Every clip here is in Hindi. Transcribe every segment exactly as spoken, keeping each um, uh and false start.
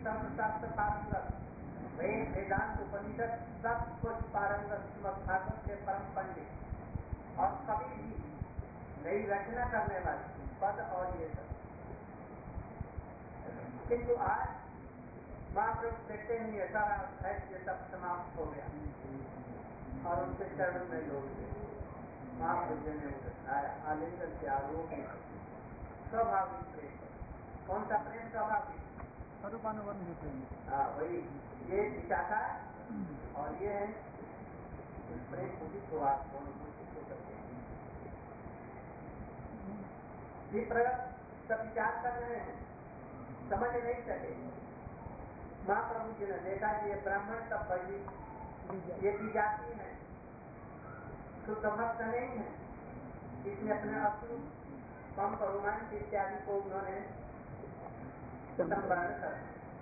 सर्वशास्त्र पारंगत, वेद वेदांत उपनिषद सब कुछ पारंगत श्रीमद् भागवत के परम पंडित और कभी भी नई रचना करने वाले पद और ये सब। किंतु आज महाप्रभु देखते ही सारा साहित्य सब समाप्त हो गया और उनके चरण में लोग महाप्रभु ने उठाया आलिंगन के आरोप स्वाभाविक प्रेम। कौन सा प्रेम स्वाभाविक? स्वरूपानुबंधी प्रेम। हाँ वही, ये विचार और ये है उस प्रेम उदित को आप अनुभूति को करते हैं। सब विचार कर रहे हैं, समझ नहीं सके। महाप्रभु जी ने देखा कि ये ब्राह्मण सब बड़ी ये भी जाति है, शुद्ध भक्त नहीं है, इसलिए अपने अश्रु पंप रोमांच इत्यादि को उन्होंने संवरण कर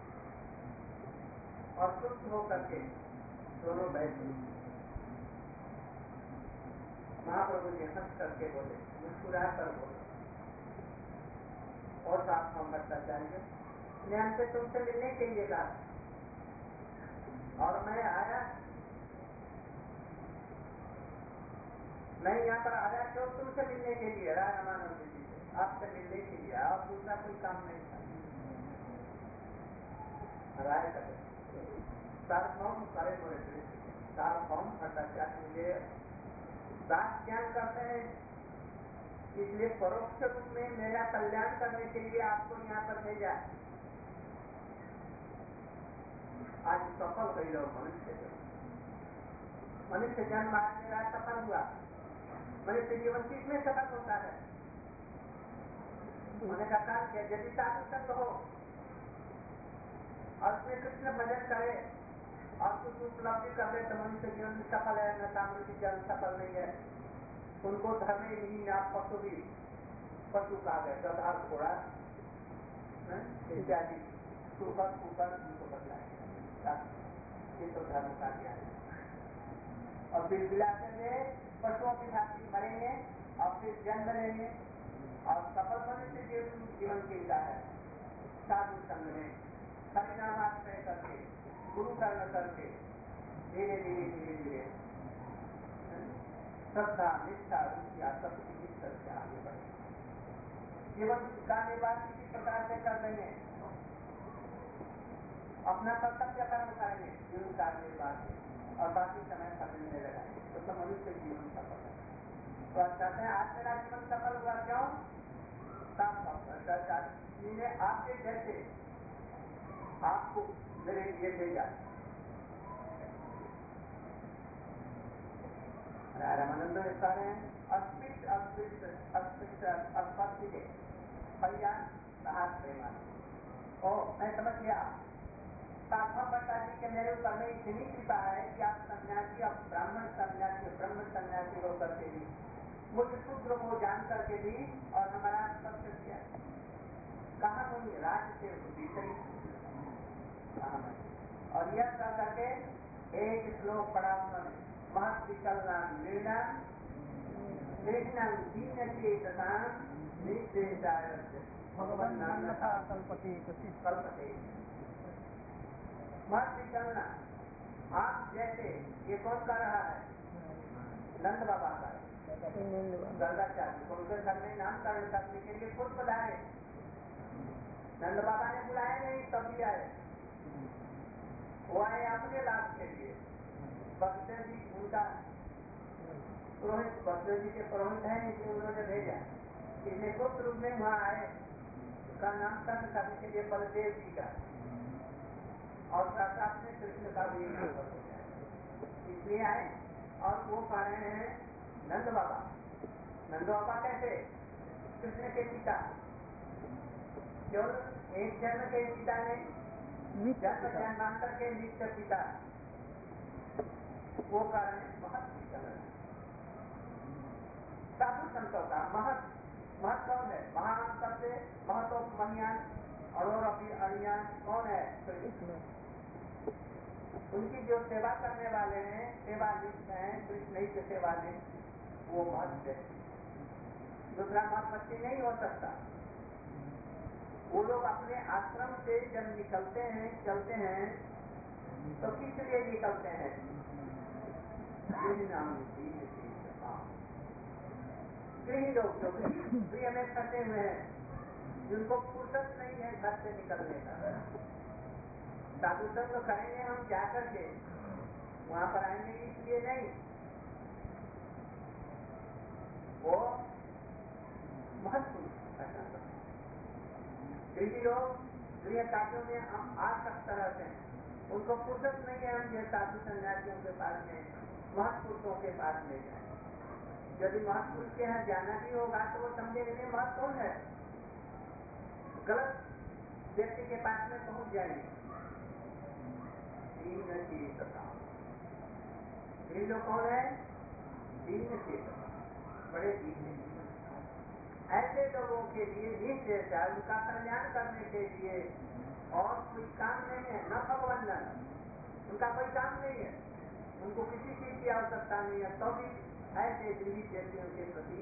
और शुद्ध होकर के दोनों बैठे। महाप्रभु जी हंस करके बोले, मुस्कुरा कर बोले, और साथ हम भट्टाचार्य ने हमसे तुमसे मिलने के लिए कहा और मैं आया, मैं यहाँ पर आया क्यों? तुमसे मिलने के लिए, राय रामानंद जी से आपसे मिलने के लिए, आप दूसरा कोई काम नहीं था। राय कर सार्वभौम सारे बोले सार्वभौम भट्टाचार्य ये दास ज्ञान करते हैं, इसलिए परोक्ष रूप में मेरा कल्याण करने के लिए आपको यहाँ पर भेजा। आज सफल हुई लो मनुष्य मनुष्य जन्म आज मेरा सफल हुआ। मनुष्य जीवन किसमें सफल होता है? उन्होंने कहा कि यदि साधु संग हो और उसमें कृष्ण भजन करे और कुछ उपलब्धि कर दे तो मनुष्य जीवन सफल है, न मनुष्य जीवन सफल नहीं है। उनको धर्म ही नहीं, आप पशु भी पशु कहा गए, गधा घोड़ा इत्यादि सुपर सुपर उनको बदलाएगा, ये तो धर्म का ज्ञान है। और फिर बिलाते हुए पशुओं की भांति मरेंगे और फिर जन्म लेंगे और सफल मनुष्य जीवन जीवन जिंदा है साधु संग में परिणामाश्रय करके गुरु कर्म करके धीरे धीरे धीरे धीरे श्रद्धा निष्ठा रुचिया सबकी निष्ठा से आगे बढ़े। जीवन का निर्वाह किसी प्रकार से कर देंगे, अपना कर्तव्य कर्म करेंगे जीवन का निर्वाह और बाकी समय खरीदने लगाएंगे तो सब मनुष्य जीवन सफल है। तो आप चाहते हैं आज मेरा जीवन सफल हुआ क्यों? जिन्हें आपके जैसे आपको मेरे लिए भेजा। रामानंद कह रहे हैं अस्पृश्य अस्पृश्य अस्पृश्य अस्पष्ट के भैया साहस प्रेमा। ओ मैं समझ गया, साधव भट्टा जी के मेरे ऊपर में इतनी कृपा है कि आप सन्यासी, अब ब्राह्मण सन्यासी, ब्रह्म सन्यासी होकर के भी मुझे शूद्र को जान करके भी और हमारा स्पर्श किया। कहा मुझे राज से भीतरी और यह कर करके एक श्लोक पढ़ा उन्होंने, महत विकलना निर्णा कृष्ण दीन चेतनान निर्देशाय भगवान नान्यथा कल्पते कल्पते। महत विकलना आप जैसे, ये कौन कर रहा है? नंद बाबा का गर्गाचार्य को उनके घर में नामकरण करने के लिए खुद बुलाए। नंद बाबा ने बुलाया नहीं, तभी आए। वो आए अपने लाभ के लिए। बसदेव जी उनका पुरोहित, बसदेव जी के पुरोहित है, इसलिए उन्होंने भेजा। इसलिए गुप्त रूप में वहाँ आए, उसका नामकरण करने के लिए बलदेव जी का और साथ साथ में कृष्ण का भी नामकरण हो जाए, इसलिए आए। और वो कह रहे हैं नंद बाबा। नंद बाबा कैसे? कृष्ण के पिता, केवल एक जन्म के पिता नहीं, जन्म जन्मांतर के नित्य पिता। वो कारण है महत विकलन। साधु संतों का महत महत कौन है? महान सबसे महत्वमनियान और अभी अणियान कौन है? उनकी जो सेवा करने वाले हैं, सेवा लिप्त हैं, कृष्ण ही के सेवा लिप्त, वो महत है। दूसरा महत बच्चे नहीं हो सकता। वो लोग अपने आश्रम से जब निकलते हैं चलते हैं तो किस लिए निकलते हैं? गृह लोग जो गृह में फंसे हुए हैं, जिनको फुर्सत नहीं है घर से निकलने का, साधु संग तो करेंगे हम जा करके, वहां पर आएंगे इसलिए नहीं। वो महत्वपूर्ण गृह लोग गृह कार्यों में आसक्त रहते हैं, उनको फुर्सत नहीं है हम जो साधु सन्यासियों के पास में, महत्वपुरुषों के पास में जाए। यदि महत्वपुरुष के यहाँ जाना भी होगा तो वो समझेंगे महत्वपूर्ण है, गलत व्यक्ति के पास में पहुंच जाएंगे। दीन चेत ये लोग कौन है? दीन चेत, बड़े दीन है। ऐसे लोगों के लिए निश्चय है, उनका कल्याण करने के लिए और कोई काम नहीं है, न भगवान, उनका कोई काम नहीं है, उनको किसी चीज की आवश्यकता नहीं है, तो भी ऐसे जीवित व्यक्तियों के प्रति।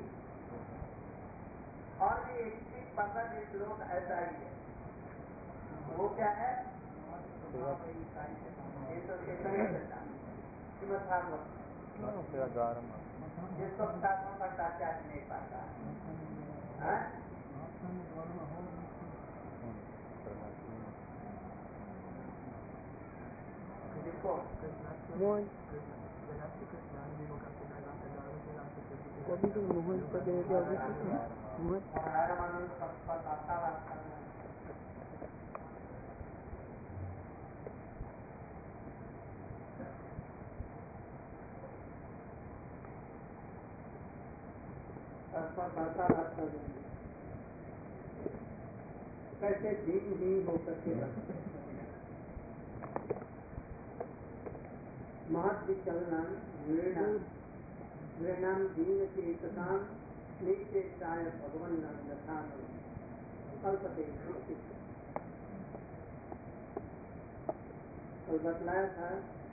और भी एक पंद्रह एक लोग ऐसा ही है, वो क्या है? ये तो श्रीमद् भागवत जिसको साधुओं का साक्षात नहीं पाता है, जिसको मोहन वार्तालाप कर देंगे, कैसे दीन ही होकर के महत् विचलनम वीणाम वीणाम दीन चेतसाम निचेताय भगवन यथान कल्पते। कल बतलाया था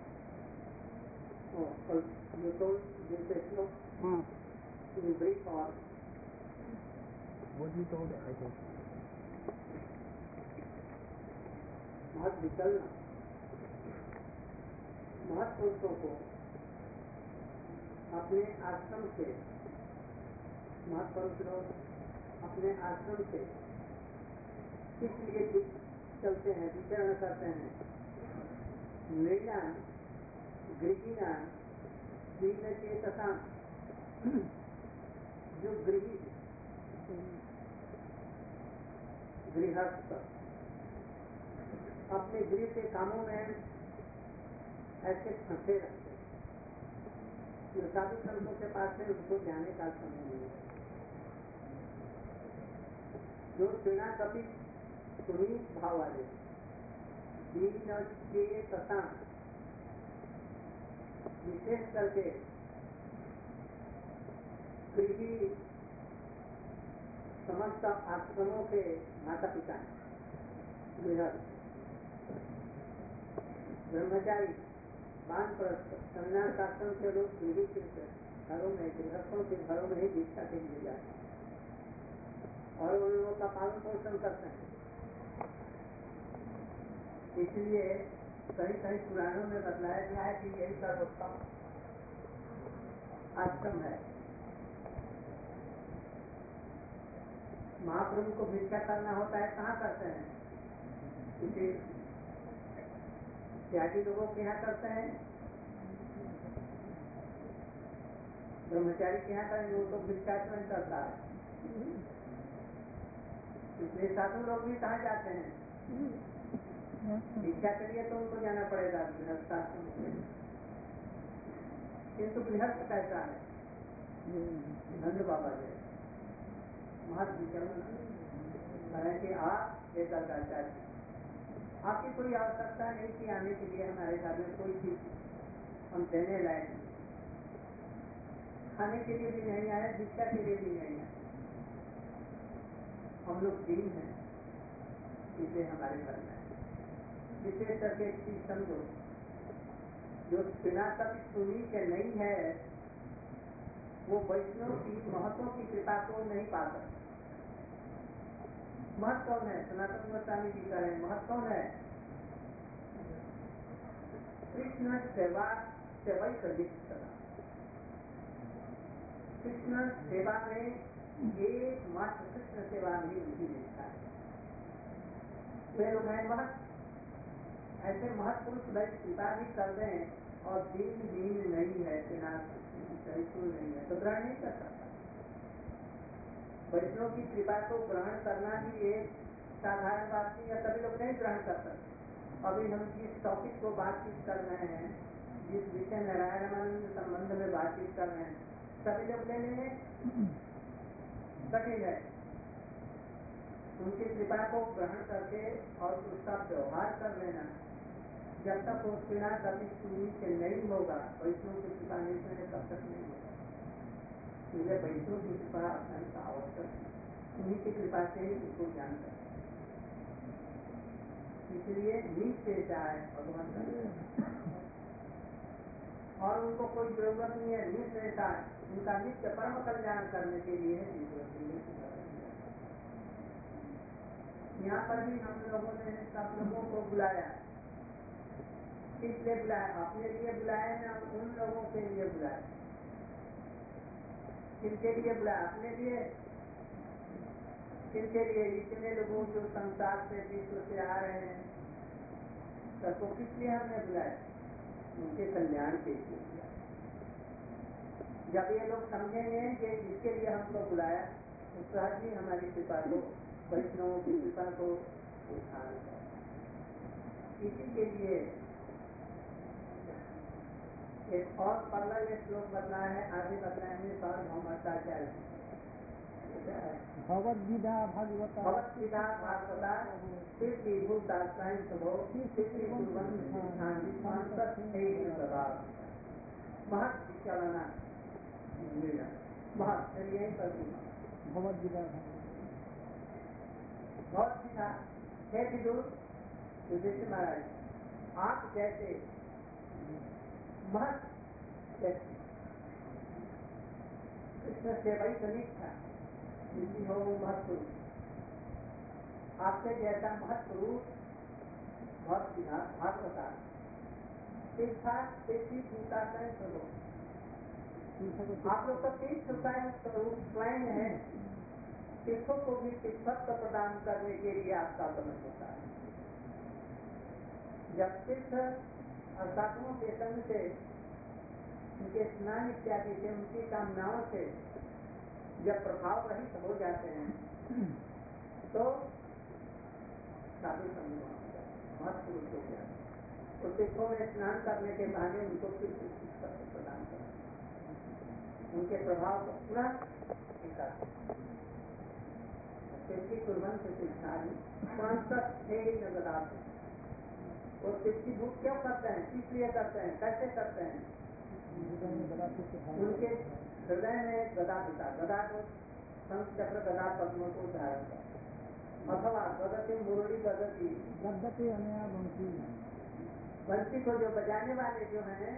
कल ये तो जैसे श्लोक in brief or what we told I think महत् विचलन महत्पुरुषों को अपने आश्रम से, महत्पुरुष लोग अपने आश्रम से इसलिए चलते हैं, विचरण करते हैं। नृणाम गृहिणाम दीन चेतसाम, जो गृही गृहस्थ अपने गृह के कामों में ऐसे फंसे रहते हैं, साधु संतों के पास से उनको जाने का समय नहीं है। जो सेना कभी सुनी भाव वाले दीन के तथा विशेष करके गृही समस्त आश्रमों के माता पिता गृहस्थ ब्रह्मचारी वानप्रस्थ संन्यास आश्रम के लोग गृही घरों में गृहस्थों के घरों में ही दीक्षा के लिए जाते हैं और उन लोगों का पालन पोषण करते हैं। इसलिए कहीं कहीं पुराणों में बतलाया गया है कि यही सर्वोत्तम आश्रम है। महाप्रभु को भिक्षा करना होता है, कहाँ करते हैं? किसी त्यागी लोगों के यहाँ करते हैं, ब्रह्मचारी के यहाँ करेंगे, वो तो भिक्षाटन करता है। इसलिए साधु लोग भी कहाँ जाते हैं? भिक्षा के लिए तो उनको जाना पड़ेगा गृहस्थाश्रम में। किंतु गृहस्थ कैसा है? नंद बाबा जी महत् विचलन कि आप एक आचार्य, आपकी कोई आवश्यकता नहीं कि आने के लिए हमारे घर में कोई चीज हम देने लायक नहीं, खाने के लिए भी नहीं आए, भिक्षा के लिए भी नहीं आए। हम लोग दीन हैं, इसलिए हमारे घर में विशेष करके एक चीज समझो, जो बिना कभी सुनी के नहीं है वो वैष्णव की महत्व की कृपा को नहीं पा सकता। महत कौन है? सनातन गोस्वामी जी कह रहे हैं महत कौन है? कृष्ण सेवा सेवई कलित कृष्ण सेवा में एकमात्र कृष्ण सेवा में रुचि लेता है। वे लोग हैं महत। ऐसे महत पुरुष भाई कृपा भी कर दें और दीन दीन नहीं है, सहिष्णु नहीं है तो ग्रहण नहीं कर सकता। वैष्णव की कृपा को ग्रहण करना भी एक साधारण बात नहीं है, सभी लोग नहीं ग्रहण कर सकते। अभी हम जिस टॉपिक को बातचीत कर रहे हैं, जिस विषय में रामानंद संबंध में बातचीत कर रहे हैं, सभी लोग ले लेंगे कठिन है। उनकी कृपा को ग्रहण करके और उसका व्यवहार कर लेना, जब तक वो बिना कभी सुनी से नहीं होगा, वैष्णव की कृपा नहीं से तब तक नहीं होगा। इसलिए वैष्णव की कृपा अत्यंत आवश्यक है, उन्हीं की कृपा से ही उसको ज्ञान कर। इसलिए नीचे जाए भगवान का और उनको कोई जरूरत नहीं है नित्य जाए, उनका नित्य परम कल्याण करने के लिए यहाँ पर भी हम लोगों ने सब लोगों को बुलाया। किसलिए बुलाया? अपने लिए बुलाया ना उन लोगों के लिए बुलाया। किनके लिए बुलाया? अपने लिए। किनके लिए? इतने लोगों जो संसार से विश्व से आ रहे हैं, सबको किस लिए हमने बुलाया? उनके कल्याण के लिए बुलाया। जब ये लोग समझेंगे कि जिसके लिए हमको बुलाया, तो सहज ही हमारी कृपा को, वैष्णवों की कृपा को उठाना। इसी के लिए एक और पल्ला ये श्लोक बताया है, आगे बताएंगे सार्वभौमाचार्य। भगवद्गीता भागवता भगवद्गीता भागवता कीर्ति भूतास्ताय सुभो कीर्ति महत विचलना महत यही करती भगवद्गीता भगवद्गीता हे विदुर युधिष्ठिर महाराज, आप जैसे महत व्यक्ति कृष्ण सेवई कनिष्ठा जिसकी हो वो महत पुरुष, आपके जैसा महत पुरुष भगवद्गीता भागवता तीर्था तीर्थी भूता स्वरूप, आप लोग का तीर्थ स्वरूप स्वयं है। तीर्थों को भी तीर्थत्व प्रदान करने के लिए आपका गमन होता है। जब तीर्थ और साधुओं के संग से, उनके स्नान इत्यादि से, उनकी कामनाओं से जब प्रभाव रहित हो जाते हैं तो साधु संग महत्वपूर्ण हो जाते हैं। तो तीर्थों में स्नान करने के बाद उनको फिर तीर्थत्व प्रदान करते हैं, उनके प्रभाव को पुनः स्वीकार तीर्थी कुर्बन से तीर्थारी सांसद थे ही नगदाते। वो तीर्थी भूत क्यों करते हैं? किस लिए करते हैं? कैसे करते हैं? उनके हृदय में गदा पिता, गदा को शंख चक्र गदा पद्मों को धारण कर, अथवा गदति मुरली गदति गदति अनया बंसी, बंसी को जो बजाने वाले जो हैं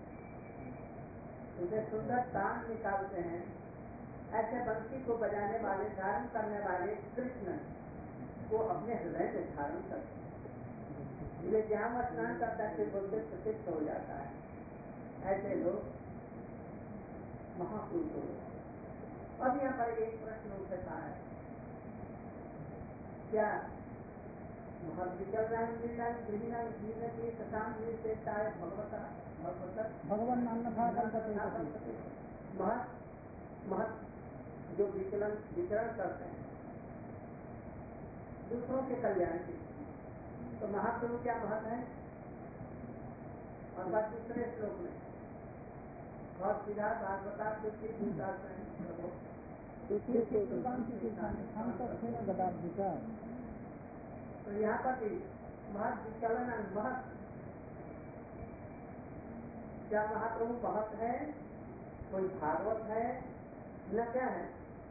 उसे सुंदर तान निकालते हैं, ऐसे बंसी को बजाने वाले, धारण करने वाले कृष्ण को अपने हृदय में धारण करते हैं। इसलिए जहाँ स्नान करता है फिर बोलते प्रतिष्ठ हो जाता है। ऐसे लोग महापुरुष हो। अब यहाँ पर एक प्रश्न उठता है, क्या महाविचलन की सताम विशेषता है भगवता भगवता भगवान अन्यथा कल्पते महत महत जो विचलन विचरण करते हैं दूसरों के कल्याण के, तो महाप्रभु क्या महत है? और बस दूसरे श्लोक में बहुत सीधा भागवता कृष्ण तो यहाँ पर भी महत विचलन महत, क्या महाप्रभु महत है? कोई भागवत है? न क्या है?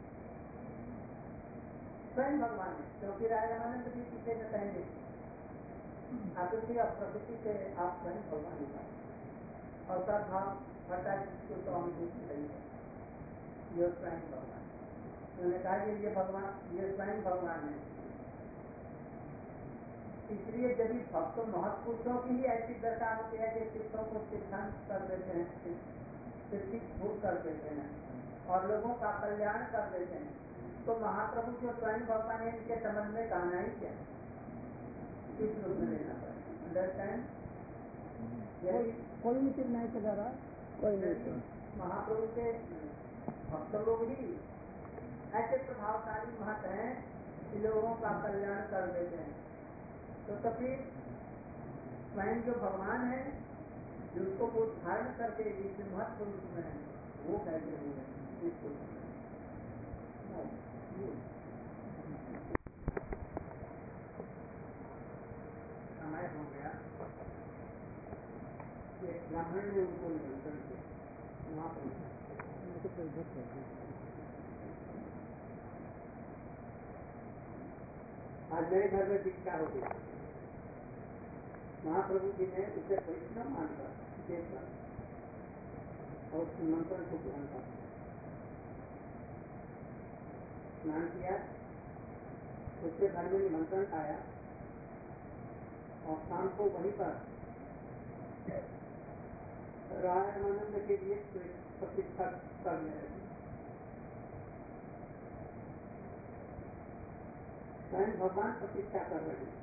स्वयं भगवान है, क्योंकि रामानंद भी पीछे में कहेंगे आकृति और प्रकृति से आप स्वयं भगवान का और सद्भाव भट्टाचार्य तो हम नहीं है, ये स्वयं भगवान। उन्होंने कहा कि ये भगवान, ये स्वयं भगवान है, इसलिए यदि भक्त महत्पुरुषों की ही ऐसी दशा होती है कि चित्तों को सिद्धांत कर देते हैं, सिद्धि भूल कर देते हैं और लोगों का कल्याण कर देते हैं, तो महाप्रभु जो स्वयं भगवान है इनके संबंध में कहना ही क्या, किस रूप में लेना पड़ेगा। अंडरस्टैंड? कोई उचित नहीं चला रहा, कोई नहीं। महाप्रभु के भक्त लोग ही ऐसे प्रभावशाली महत्व हैं कि लोगों का कल्याण कर देते हैं, तो तभी स्वयं जो भगवान है जिसको वो धारण करके जिस महत्व रूप में है वो कैसे हुए इसको समय हो गया। एक ब्राह्मण ने उनको निमंत्रण किया वहाँ पर आज मेरे घर में दीक्षा हो गई। महाप्रभु जी ने उसे परिश्रम मानकर देखा और उस निमंत्रण को ग्रहण कर स्नान किया, उसके घर में निमंत्रण आया और शाम को वहीं पर रामानंद के लिए प्रतिष्ठा करने लगे। स्वयं भगवान प्रतिष्ठा कर रहे हैं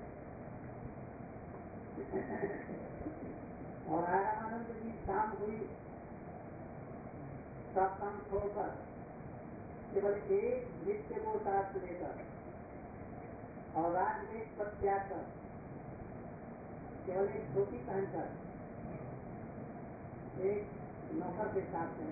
और रामानंद जी शाम हुई सब काम छोड़कर केवल एक नृत्य को साथ लेकर और राजवेश पर त्याग कर केवल एक धोती पहनकर एक नौकर के साथ में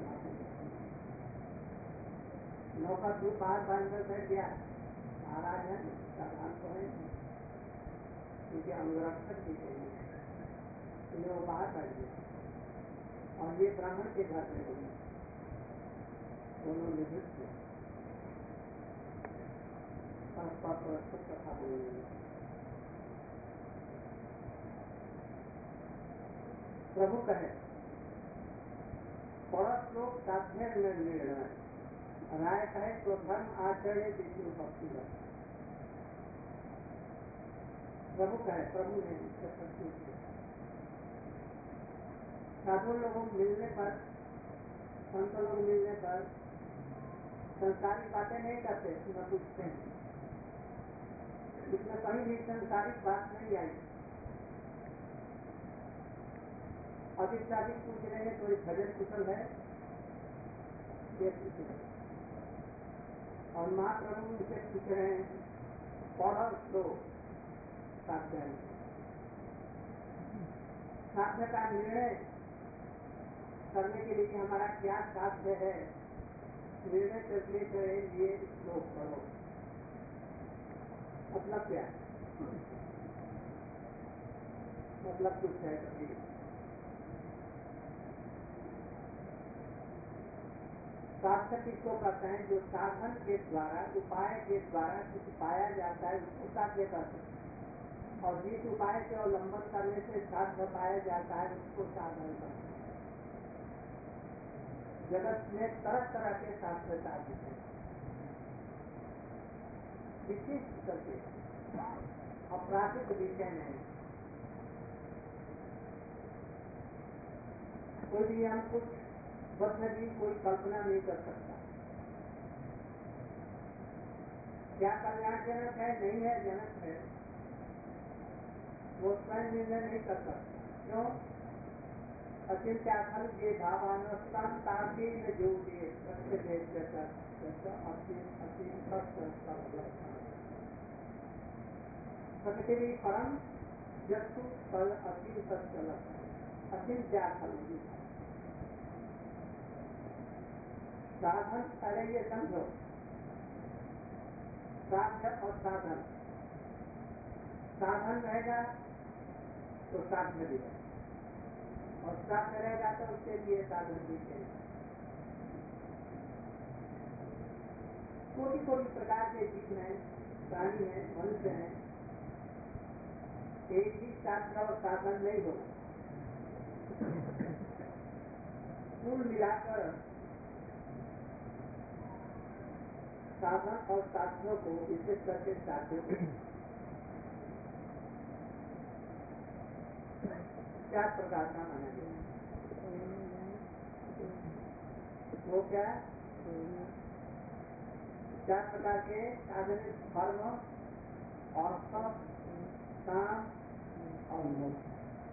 नौकर दो बार बांधकर बैठ गया। महाराज है सावधान तो है क्योंकि अंगरक्षक भी चाहिए, इन्हें वो बाहर बैठ गया और ये ब्राह्मण के घर में हुई। दोनों निवृत्त किया परस्पर परस्पर कथा बोलने। प्रभु कहे पड़ोस लोग साध्य में निर्णय राय कहे तो धर्म आचरण विष्णु भक्ति है। प्रभु कहे प्रभु ने साधु लोगों मिलने पर संत लोग मिलने पर संसारिक बातें नहीं करते, न पूछते हैं। इसमें कहीं भी संसारिक बात नहीं आई। अधिक से अधिक पूछ रहे हैं कोई भजन कुशल है ये पूछ रहे हैं और महाप्रभु उनसे पूछ रहे हैं पढ़ो तो साध्य साध्य का निर्णय करने के लिए हमारा क्या साध्य है, निर्णय करने के लिए श्लोक पढ़ो। मतलब क्या मतलब कुछ है कभी साध्य किसको कहते हैं? जो साधन के द्वारा उपाय के द्वारा कुछ पाया जाता है उसको साध्य कहते हैं, और जिस उपाय के अवलंबन करने से साध्य पाया जाता है उसको साधन कहते हैं। जगत में तरह तरह के शास्त्र साध्य हैं, विशिष्ट करके अपराधिक विषय नहीं। कोई भी हम कुछ बद्ध भी कोई कल्पना नहीं कर सकता। क्या कल्याणजनक है नहीं है जनक है वो स्वयं निर्णय नहीं कर सकता। क्यों? अचिंत्य फल ये भावानुष्ठान ताकि न जो दिए सत्य प्रकृति भी परम जस्तु फल असीम सत्य अचिंत्य फल साधन। पहले ये समझो साध्य और साधन, साधन रहेगा तो साध्य भी रहेगा और साध्य रहेगा तो उसके लिए साधन भी चाहिए। कोटि कोटि प्रकार के जीव हैं, प्राणी हैं, मनुष्य हैं, एक ही शास्त्र और साधन नहीं होगा। कुल मिलाकर साधन और साधनों को विशेष करके साध्यों को चार प्रकार का माना गया। वो क्या? चार प्रकार के साधन: धर्म, अर्थ, काम और मोक्ष।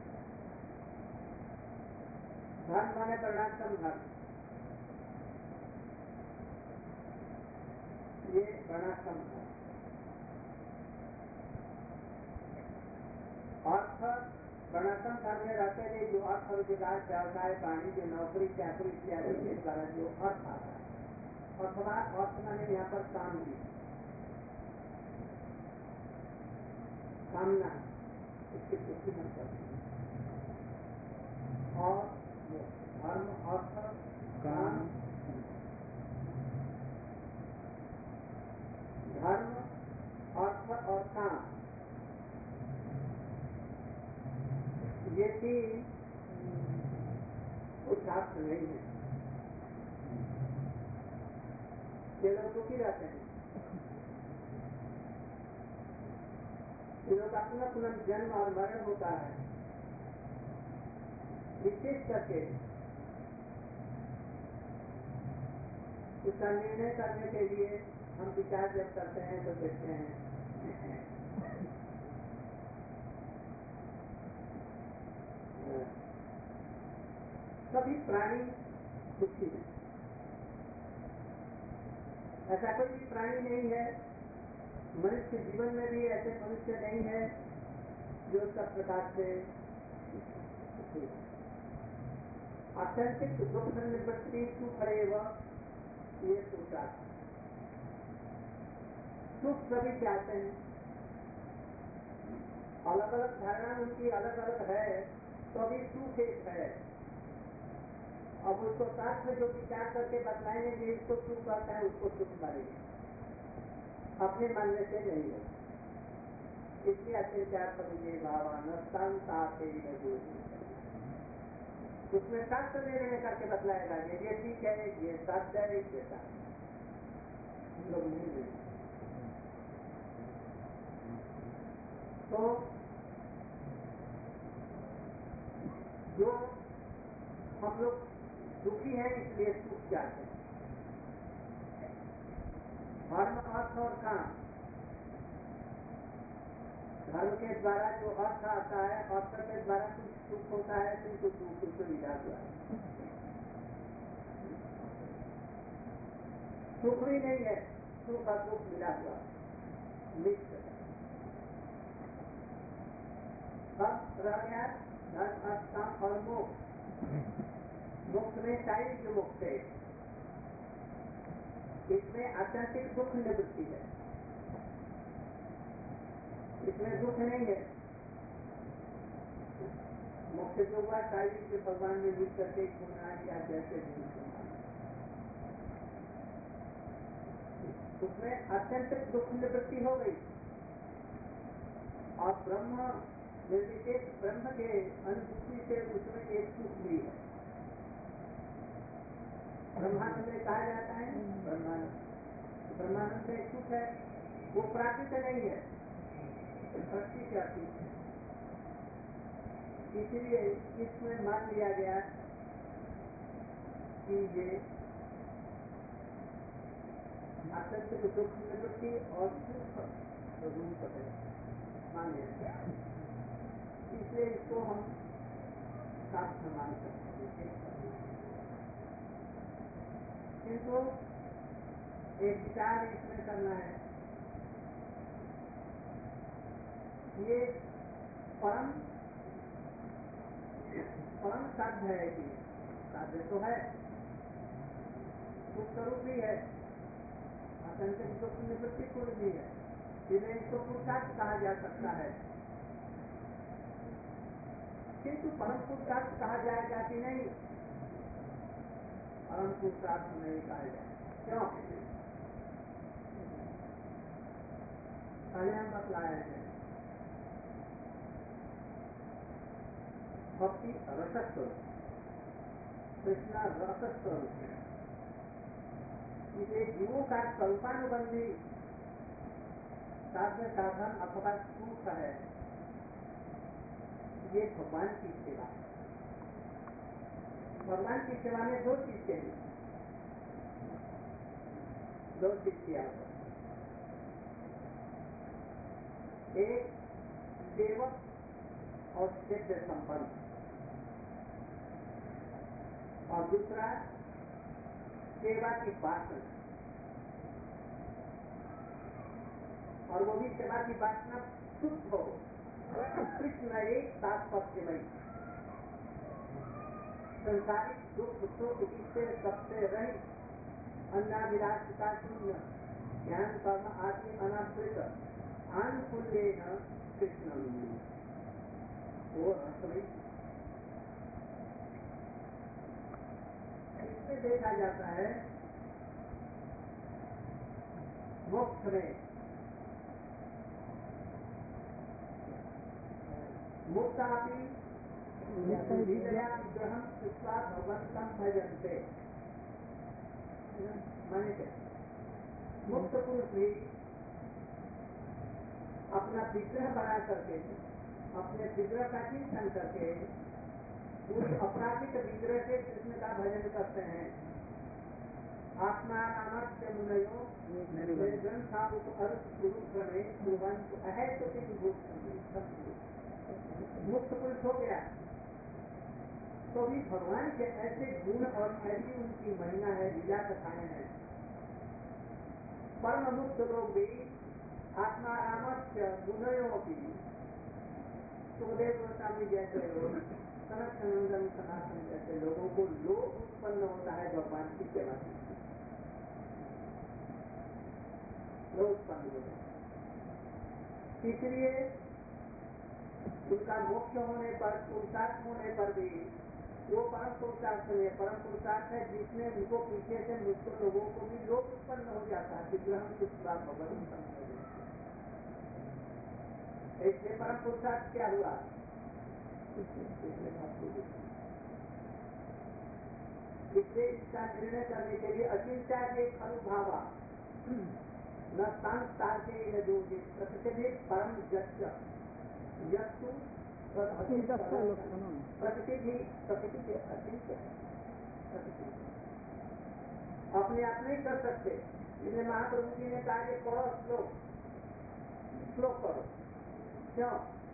धर्म माने वर्णाश्रम धर्म, ये वर्णाश्रम धर्म। अर्थ वर्णाश्रम धर्म में रहते हैं जो अर्थ रोजगार, व्यवसाय, वाणिज्य, नौकरी, चाकरी इत्यादि के द्वारा जो अर्थ आता है, अथवा अर्थ माने यहाँ पर काम की कामना, इसकी पूर्ति हम करते हैं। और धर्म, अर्थ, काम, धर्म, अर्थ और काम, ये तीन पुरुषार्थ नहीं है। ये लोग दुखी रहते हैं, ये लोग का पुनः पुनः जन्म और मरण होता है। विशेष करके उसका निर्णय करने के लिए हम विचार जब करते हैं तो देखते हैं सभी प्राणी दुखी हैं। ऐसा कोई भी प्राणी नहीं है, मनुष्य जीवन में भी ऐसे मनुष्य नहीं है जो सब प्रकार से दुखी है। अत्यंतिक दुख निवृत्ति सुख रहेगा, ये सोचा। सुख सभी चाहते हैं, अलग अलग धारणा उनकी अलग अलग है, तो भी सुख एक है। अब उसको साथ में जो विचार करके बतलाएंगे कि इसको सुख कहता है, उसको सुख मारेंगे, अपने मानने से नहीं होगा। इसलिए अत्याचार करेंगे बाबा नस्तांताते उसमें शास्त्र निर्णय करके बतलाएगा कि ये ठीक है, ये सत्य है, ये सत्य है। हम लोग नहीं मिले तो जो हम लोग दुखी हैं इसलिए सुख चाहते हैं। धर्म, अर्थ और काम, धर्म के द्वारा जो अर्थ आता है, अर्थ के द्वारा कुछ सुख होता है, किंतु सुख उसको मिला हुआ है। सुख भी नहीं है, सुख और दुख मिला हुआ मिक्स है। सब रह गया धर्म, अर्थ, काम और मोक्ष। मोक्ष में शारीरिक मोक्ष है, इसमें आत्यंतिक दुख निवृत्ति है, इसमें दुख नहीं है। मोक्ष जो हुआ शारीरिक से भगवान में मिल करके घूमना या जैसे उसमें आत्यंतिक दुख निवृत्ति हो गई और ब्रह्म निर्विशेष ब्रह्म के अनुभूति से उसमें एक सुख भी है। ब्रह्मानंद में कहा जाता है ब्रह्मानंद, ब्रह्मानंद में एक सुख है, वो प्राकृत नहीं है, प्रकृति का सुख है। इसलिए इसमें मान लिया गया कि ये आत्यंतिक दुख निवृत्ति और सुख रूप है, मान लिया गया। इसलिए इसको हम शास्त्र मान सकते हैं। किंतु एक विचार इसमें करना है, ये परम परम साध्य है कि साध्य तो है, सुख स्वरूप भी है, आत्यंतिक दुख निवृत्ति पूर्ण भी है, इसलिए इसको पुरुषार्थ कहा जा सकता है। किंतु परम पुरुषार्थ कहा जाएगा कि नहीं? परम पुरुषार्थ नहीं कहा जाए। क्यों? पहले हम बतलाए हैं भक्ति रसस्वरूप, कृष्णा रसस्वरूप है। इसे जीवों का कल्पानुबंधी साध्य साधन अथवा सुख है, ये भगवान की सेवा है। भगवान की सेवा में दो चीज चाहिए, दो चीज की आवश्यकता। एक सेवक और सेव्य संपन्न, और दूसरा सेवा की वासना, और वो भी सेवा की वासना शुद्ध हो, कृष्ण एक तात्पर्य में संसारिक दुख सुख इससे सबसे रहित, अन्नाभिलाषिता शून्य, ज्ञान कर्म आदि अनाश्रित, आनुकूल्येन कृष्ण वो रसमयी। इससे देखा जाता है मोक्ष में मुक्तापि विजया विग्रहम कृत्वा भगवंतम भजन्ते। माने क्या? मुक्त पुरुष भी अपना विग्रह बना करके, अपने विग्रह का चिंतन करके उस अपराधिक विग्रह से कृष्ण का भजन करते हैं। आत्मा रामस्य मुनयो निर्ग्रंथा उपअरुक्रमे कुर्वन्तु अहेतुकं। मुक्त पुरुष हो गया तो भी भगवान के ऐसे गुण और ऐसी उनकी महिमा है, लीला कथाएं हैं। परम मुक्त लोग भी आत्मा रामस्य गुणयों की, सुखदेव गोस्वामी जैसे लोग, कनक नंदन सनातन जैसे लोगों को लोभ उत्पन्न होता है भगवान की सेवा से, लोभ उत्पन्न होता है। इसलिए उनका मोक्ष होने पर, पुरुषार्थ होने पर भी वो परम पुरुषार्थ नहीं है। परम पुरुषार्थ है जिसमें उनको पीछे से मुक्त लोगों को भी लोभ उत्पन्न हो जाता है, विग्रह कुछ बात भगवान उत्पन्न हो जाता है। इसलिए परम पुरुषार्थ क्या हुआ? इसलिए इसका निर्णय करने के लिए अचिंत्या के अनुभावा न सांस्तार्के न जो प्रकृति परम जस्य यस्तु प्रकृति भी प्रकृति के अचिंत्य है। अपने आप नहीं कर सकते, इसलिए महाप्रभु जी ने कहा कि पढ़ो श्लोक, श्लोक पढ़ो। क्यों?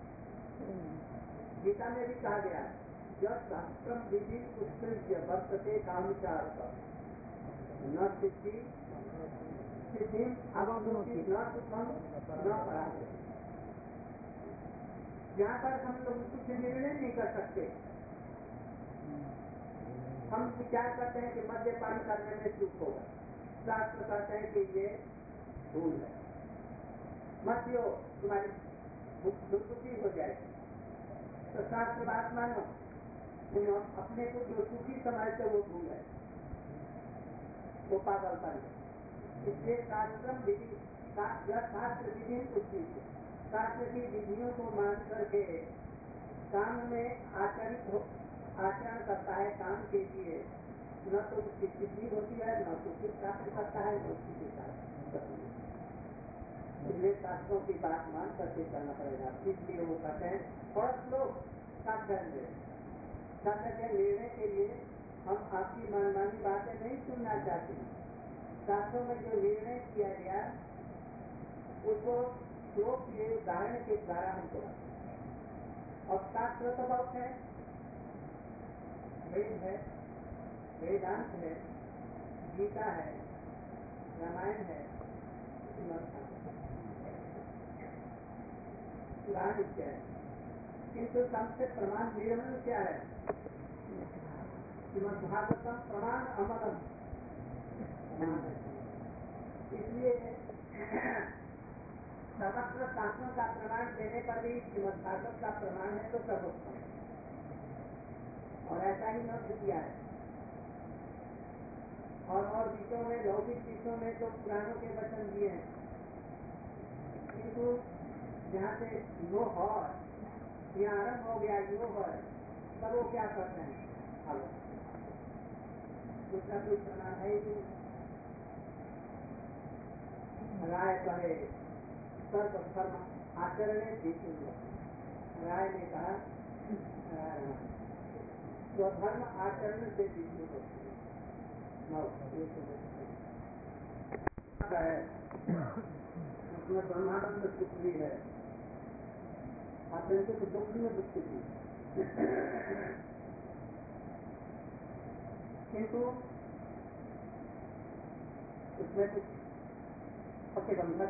गीता में भी कहा गया जब शास्त्रम विधि उत्सृज्य वर्तते कामचार न सिद्धि सिद्धि अवगुणोति न सुखम न पराजय। यहाँ पर हम लोग कुछ निर्णय नहीं कर सकते। हम विचार करते हैं कि मद्यपान करने में सुख होगा, शास्त्र कहते हैं कि ये भूल है, मत पियो तुम्हारी दुर्बुद्धि हो जाएगी। तो शास्त्र बात मानो, तुम अपने को जो सुखी समझते वो भूल है, वो पागलपन है। इसलिए शास्त्रम विधि, शास्त्र विधि कुछ शास्त्र की विधियों को मान करके काम में आचरित हो, आचरण करता है काम के लिए, न तो उसकी सिद्धि होती है, न तो कुछ प्राप्त करता है, न उसकी विकास। इसलिए शास्त्रों की बात मान करके करना पड़ेगा। इसलिए वो कहते हैं और लोग शास्त्र शास्त्र के निर्णय के लिए हम आपकी मनमानी बातें नहीं सुनना चाहते। शास्त्रों में जो निर्णय किया गया उसको श्लोक के उदाहरण के द्वारा हमको, और शास्त्र तो बहुत है, वेद है, वेदांत है, गीता है, रामायण है, पुराण इत्यादि। किंतु सबसे प्रमाण निर्मल क्या है? श्रीमद्भागवतम प्रमाण अमरम। इसलिए समग्र शास्त्रों का प्रमाण देने पर भी श्रीमद्भागवत का प्रमाण है तो सर्वोत्तम, और ऐसा ही नष्ट किया है। और और विषयों में, लौकिक विषयों में तो पुराणों के वचन दिए हैं, किंतु जहाँ से यो है, यहाँ आरम्भ हो गया यो है, तब वो क्या करते हैं? अब कुछ न कुछ प्रमाण है ही। राय कहे सर्व धर्म आचरणे देखिए, राय ने कहा स्वधर्म आचरण से विद्युत होती है। उसमें ब्रह्मानंद सुख भी है, आत्यंतिक दुख में दुख भी, किंतु उसमें कुछ प्रतिबंधक।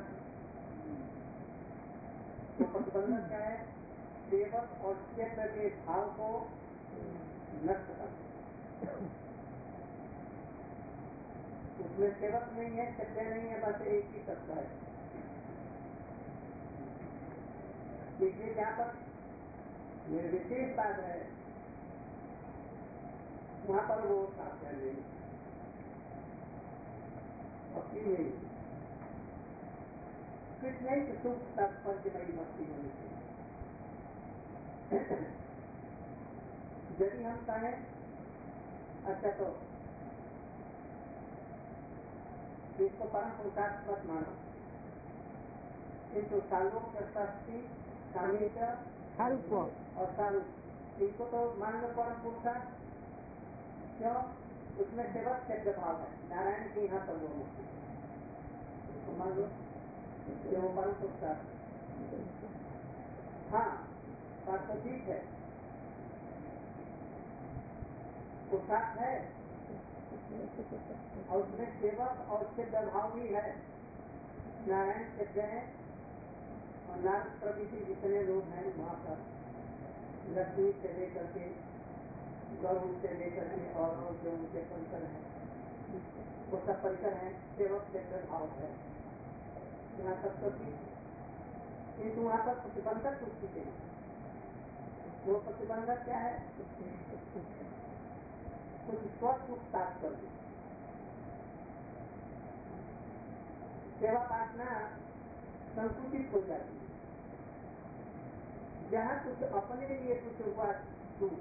तो प्रतिबंधक क्या है? सेवक और क्षेत्र के भाव को नष्ट कर। उसमें सेवक नहीं है, क्षेत्र नहीं है, बस एक ही तत्व है। इसलिए जहाँ पर निर्विशेष बात है वहाँ पर वो साध्य नहीं, भक्ति नहीं। कुछ नहीं कि सुख तात्पर्य नहीं भक्ति होनी चाहिए। यदि हम कहें अच्छा तो इसको परम पुरुषार्थ मत मानो, किंतु सालों शक्ति कामेश्वर सारूप और सारूप इनको तो मान लो परम पुरुषार्थ। क्यों? उसमें सेवक क्षेत्र भाव है, नारायण के यहाँ पर वो तो मान लो ये वो परम पुरुषार्थ। हाँ, बात तो ठीक है, पुरुषार्थ है और उसमें सेवक और क्षेत्र भाव भी है। नारायण क्षेत्र है और नारद प्रभृति जितने लोग हैं वहाँ पर लक्ष्मी से लेकर के गौरव से लेकर के और जो उनके परिकर हैं वो सब परिकर हैं, सेवक क्षेत्र भाव है। यहाँ तक तो ठीक, किंतु वहाँ पर प्रतिबंधक कुछ चीजें हैं। वो प्रतिबंधक क्या है? कुछ स्वसुख तात्पर्य। सेवा प्रार्थना संकुचित हो जाती है। जहाँ कुछ अपने लिए कुछ हुआ सुख,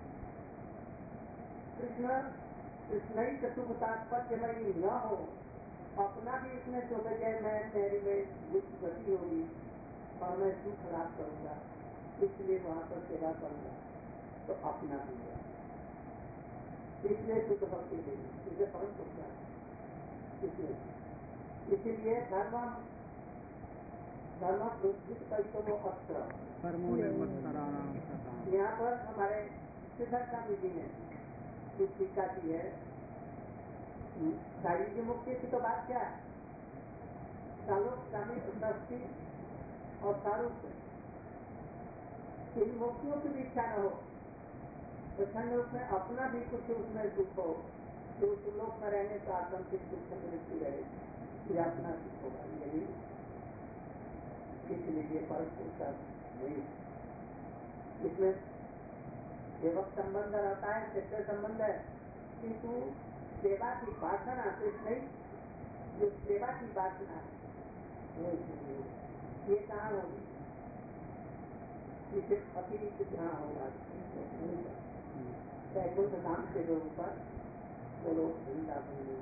कृष्ण कृष्ण ही सुख तात्पर्य में न हो, अपना भी इसमें सोचे जाए मैं मेरी में कुछ गति होगी और मैं सुख लाभ करूंगा, इसलिए वहां पर सेवा करूंगा, तो अपना भी है। इसलिए सुख भक्ति देगी, इसे परम पुरुषा। इसलिए इसीलिए धर्म धर्म प्रोत्थित कई तो वो अस्त्र यहाँ पर हमारे सिद्धार्थ स्वामी जी ने कुछ टीका की है। शारीरिक मुक्ति की तो बात क्या है? सालोक स्वामी प्रशस्ति और सारूप इन मुक्तियों की भी इच्छा न हो, प्रसन्न रूप में अपना भी कुछ उसमें सुख हो, तो उस लोक में रहने का आतंकित दुख से मृत्यु रहेगी, ये अपना सुख होगा। यही इसलिए परम पुरुषार्थ नहीं। इसमें सेवक संबंध रहता है, क्षेत्र संबंध है, किंतु सेवा की वासना कुछ नहीं। जो सेवा की वासना है ये कहाँ होगी? इसे अतिरिक्त कहाँ होगा? वैकुंठ धाम से जो ऊपर वो लोग वृंदावन में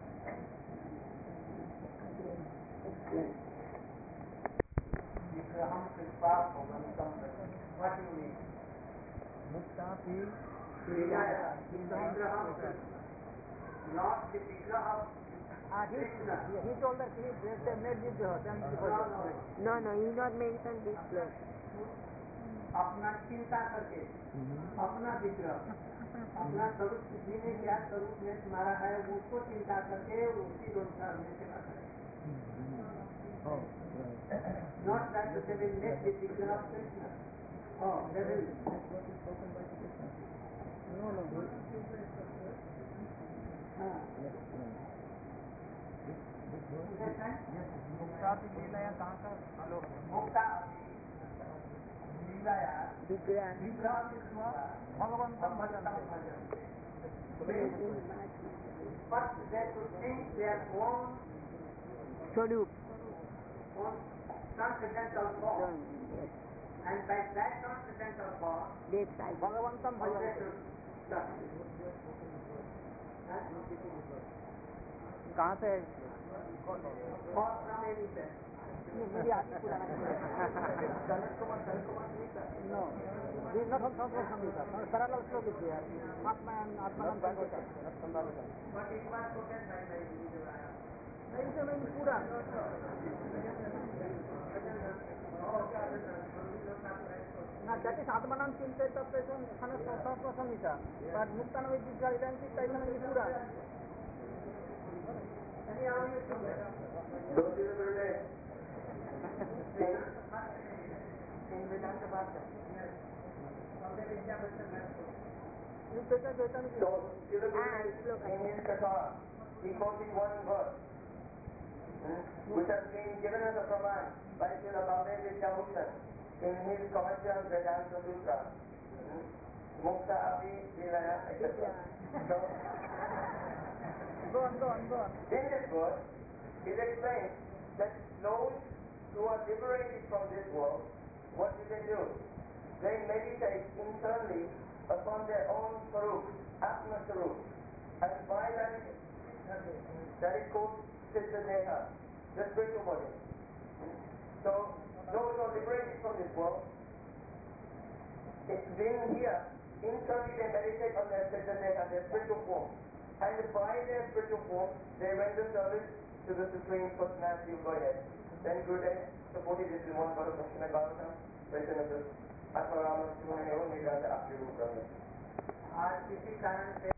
विग्रहम कृपा भगवंतम वटुनि मुक्तापि विग्रहम नॉट द विग्रह Krishna. He told us he they made Vigraha. No, no, he not mentioned this place. अपना चिंता करके अपना विग्रह, अपना स्वरूप किसी ने क्या स्वरूप में तुम्हारा है उसको चिंता करके उसी अनुसार में सेवा करें। Not that they will make the figure of Krishna. Oh, they will. No, no. हाँ। मुक्ता की लीलाया कहाँ का? हेलो। मुक्ता लीलाया विग्रह विग्रह भगवंतम भजन But they should think their own स्वरूप own transcendental form, and by that transcendental form, भगवंतम they bhajan should trust. कहाँ से है? Or from anywhere. Maybe Adi Purana. Sanat Kumar, Sanat Kumar Gita. No. This is not from Sanskrit Samhita. Parallel slope is there. Atma and Atmanam Sankota. But it was quoted by my Vijayavada. No, it's in Purana. Now that is Atmanam Chinteta Person, Sanskrit Samhita. But Muktana with this guidance is taken in Purana. Those is the in Vedanta Bhasha. You take a data. So, in his Katha, he quoted one verse, hmm, which has been given as a praman by Srila Baladev Vidyabhushan in his commentary on Vedanta Sutra. Hmm, Mukta Api Vilaya, et cetera. So, Go on, go on, go on. in this verse, it explains that those who are liberated from this world, what do they do? They meditate internally upon their own Sarup, Atma Sarup. And by that, that is called Siddha Deha, the spiritual body. So, those who are liberated from this world, it's been here, internally they meditate on their Siddha Deha, their spiritual form. And by their spiritual form, they render service to the Supreme Personality of Godhead. Then Gurudev supported this in one verse of Srimad Bhagavatam, written of this Atmarama Sumane Om Nidanta Akri Rukrami. आज किसी कारण से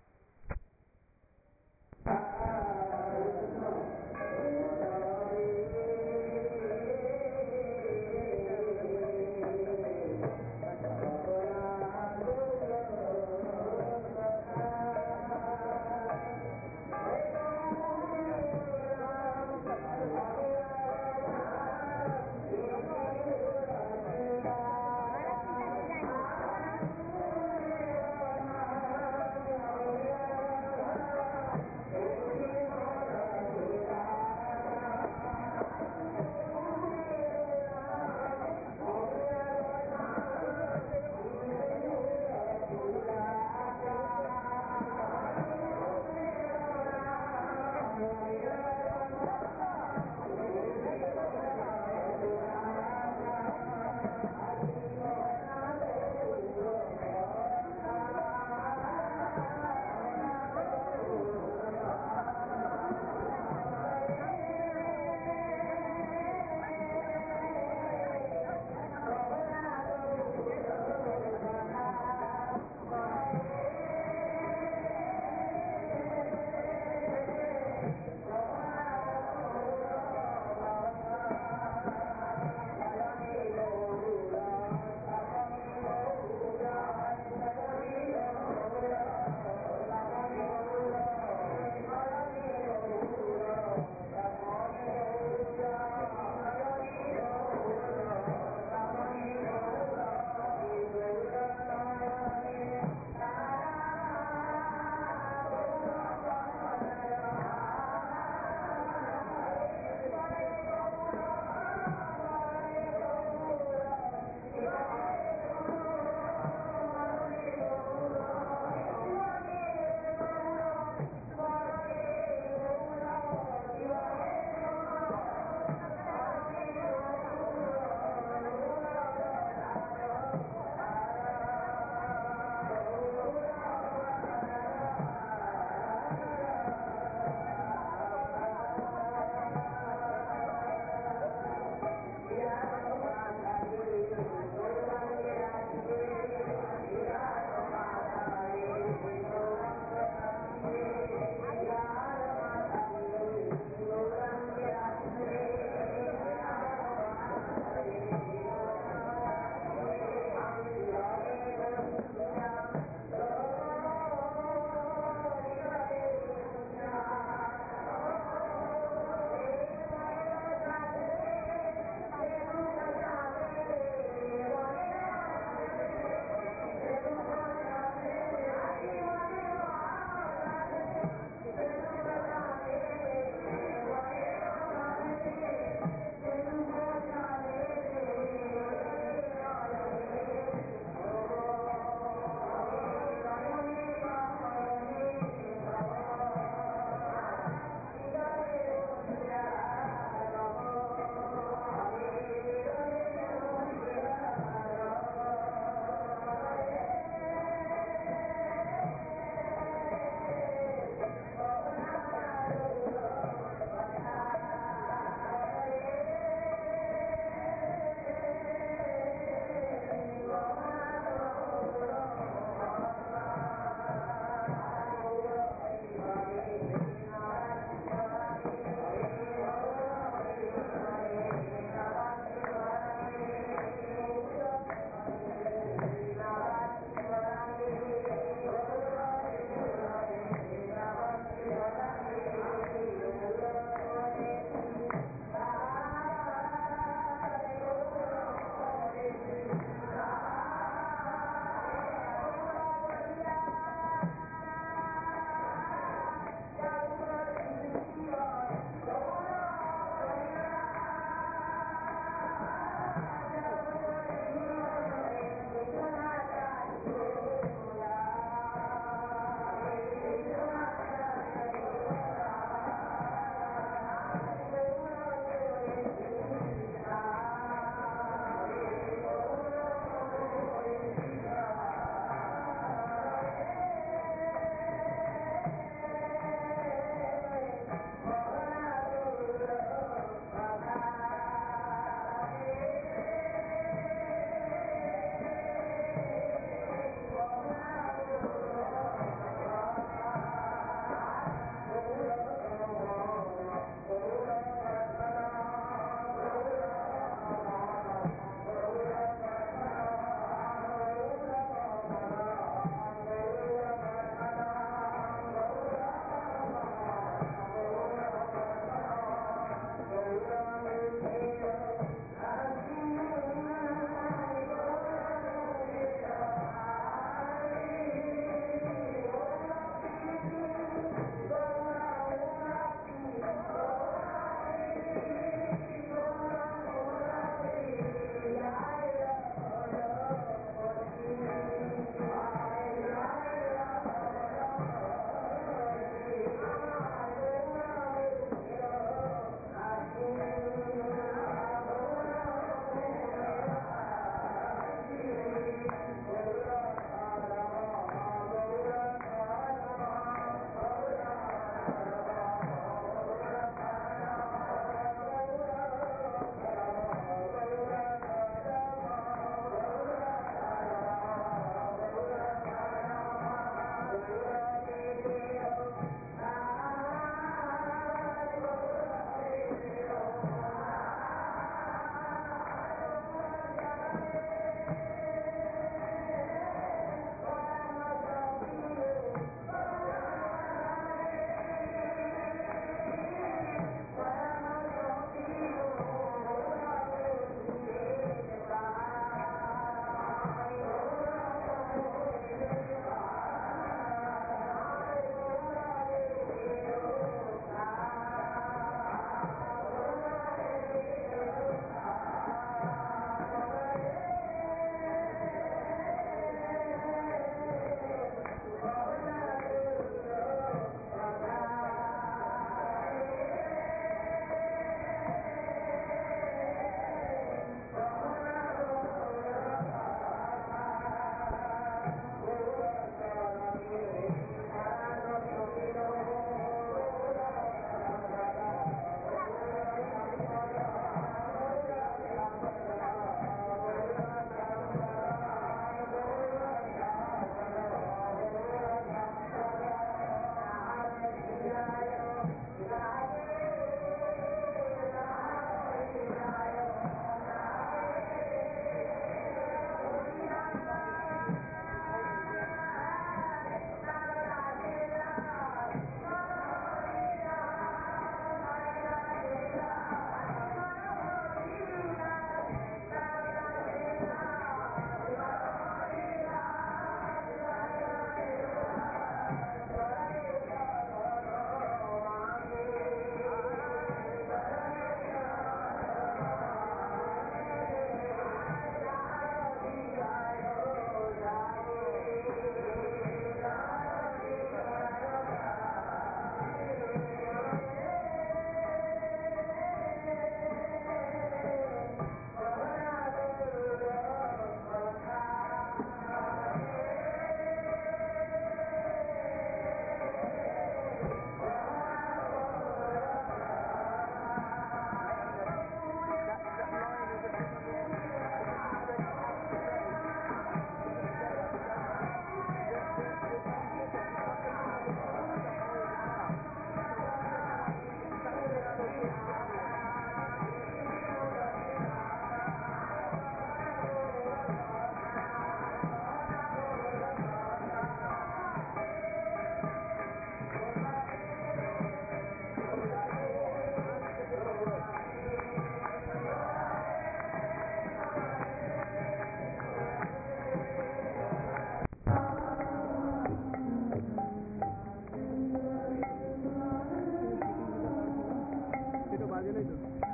है।